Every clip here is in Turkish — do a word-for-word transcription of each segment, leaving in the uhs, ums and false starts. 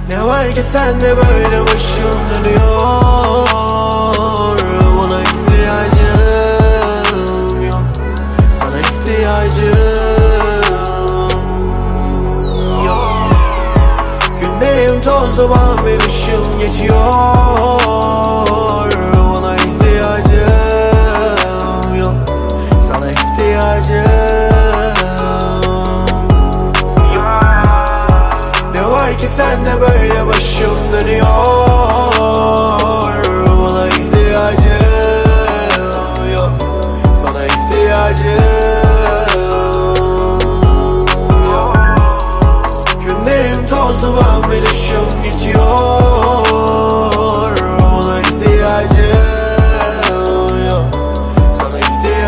Ne var ki sende böyle başım dönüyor. Buna ihtiyacım yok, sana ihtiyacım yok. Günlerim tozlu bambaşka ışım geçiyor. Buna ihtiyacım yok, sana ihtiyacım yok. Ne var ki sende böyle başım dönüyor. Buna ihtiyacım yok, sana ihtiyacım yok. Günlerim tozlu bambaşka ışım geçiyor. Buna ihtiyacım yok, sana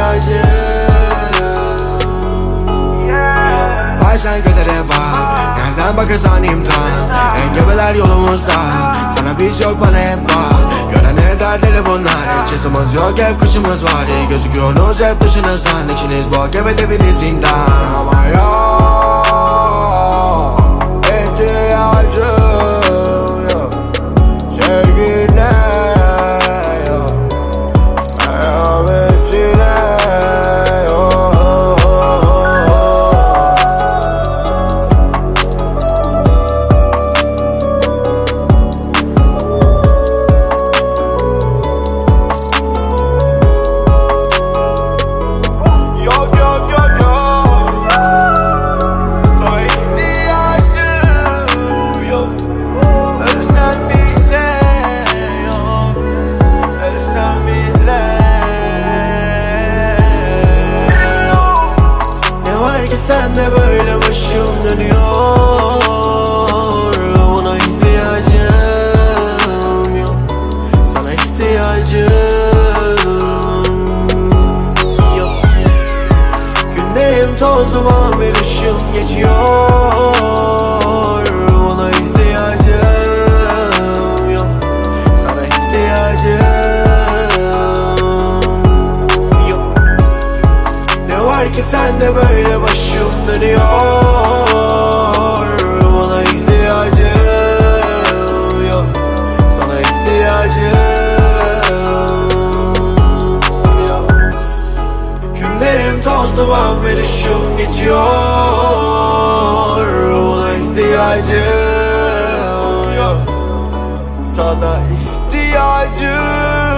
ihtiyacım yok. Ay sen kadere bak, nereden bakarsan imtihan. Engebeler yolumuzda, sana biz yok bana hep var. Gören eder deli bunlar, hiç yazımız yok hep kışımız var. İyi gözüküyorsunuz hep dışınızdan, içiniz bok hep hedefiniz zindan. Ama yok, ihtiyacım yok, sevgine yok, merhametine yok. Yok yok yok yok, sana ihtiyacım yok. Ölsem bile yok, ölsem bile yok. Ne var ki sende böyle başım dönüyor. Buna ihtiyacım yok, sana ihtiyacım yok. Günlerim tozlu bambaşka ışım geçiyor. Buna ihtiyacım yok, sana ihtiyacım yok. Ne var ki sende böyle başım dönüyor. Buna ihtiyacım yok, sana ihtiyacım yok. Günlerim tozlu bambaşka ışım geçiyor. Buna ihtiyacım yok, sana ihtiyacım